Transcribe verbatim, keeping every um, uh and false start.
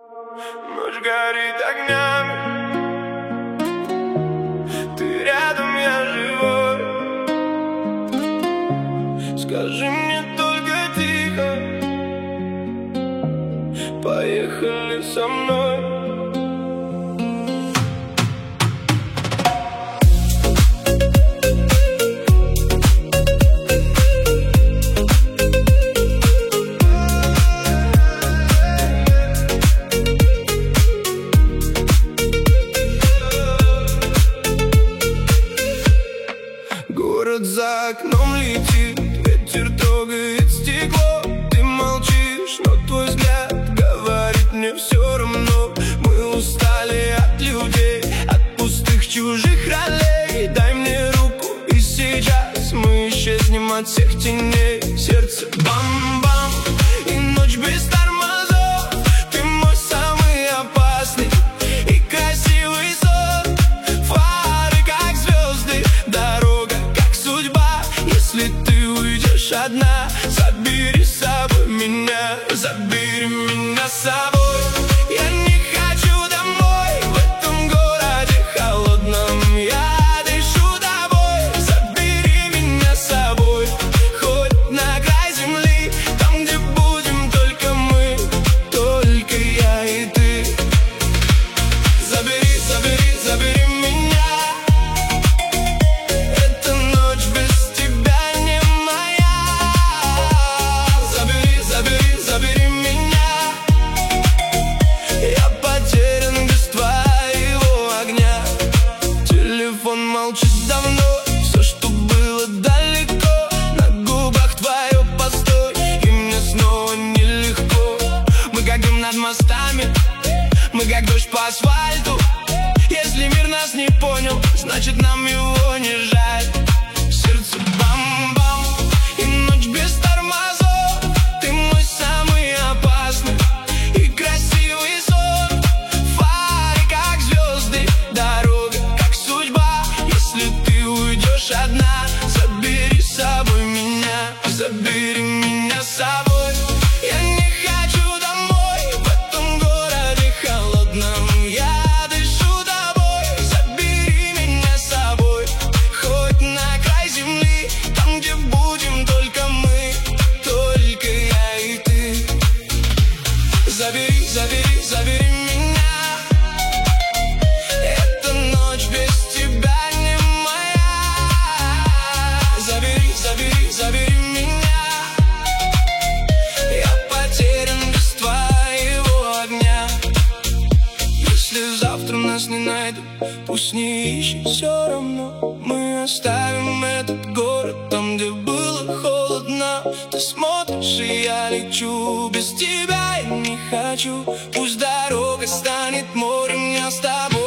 Ночь горит огнями, ты рядом, я живой. Скажи мне только тихо, поехали со мной. Город за окном летит, ветер трогает стекло. Ты молчишь, но твой взгляд говорит мне все равно. Мы устали от людей, от пустых чужих ролей. Дай мне руку, и сейчас мы исчезнем от всех теней. Сердце бам-бам, и ночь без тормозов. Ты мой самый опасный и красивый сон. Фары как звезды, дорога как судьба. Если ты уйдешь одна, забери с собой меня. Забери меня с собой. Я не хочу домой, в этом городе холодном. Я дышу тобой. Забери меня с собой, хоть на край земли, там, где будем только мы, только я и ты. Забери, забери, забери меня. Эта ночь без тебя не моя. Забери, забери, забери меня. Я потерян без твоего огня. Телефон молчит давно, все, что было далеко. На губах твое постой, и мне снова нелегко. Мы как дым над мостами, мы как дождь по асфальту. Если мир нас не понял, значит нам его не жаль. Сердце бам-бам, и ночь без тормозов. Ты мой самый опасный и красивый сон. Фары как звезды, дорога как судьба. Если ты уйдешь одна, забери с собой меня. Забери меня с собой. Я не хочу домой, в этом городе холодном. Я дышу тобой. Забери меня с собой, хоть на край земли, там, где будем только мы, только я и ты. Забери, забери, забери меня. Эта ночь без тебя не моя. Забери, забери, забери меня. Я потерян без твоего огня. Если завтра нас не найдут, пусть не ищут, все равно мы оставим этот город там, где было холодно. Ты смотришь, и я лечу. Без тебя я не хочу. Пусть дорога станет морем, я с тобой.